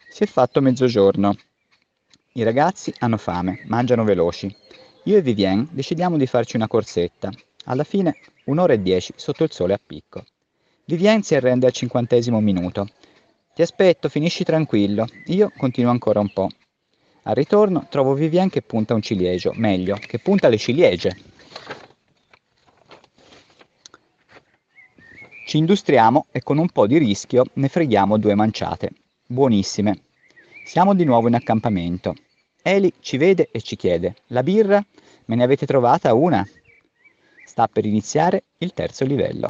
Si è fatto mezzogiorno. I ragazzi hanno fame, mangiano veloci. Io e Vivien decidiamo di farci una corsetta. Alla fine, 1 ora e 10 sotto il sole a picco. Vivien si arrende al 50° minuto. Ti aspetto, finisci tranquillo. Io continuo ancora un po'. Al ritorno trovo Vivien che punta un ciliegio, meglio, che punta le ciliegie. Ci industriamo e con un po' di rischio ne freghiamo 2 manciate. Buonissime. Siamo di nuovo in accampamento. Eli ci vede e ci chiede: la birra? Me ne avete trovata una? Sta per iniziare il terzo livello.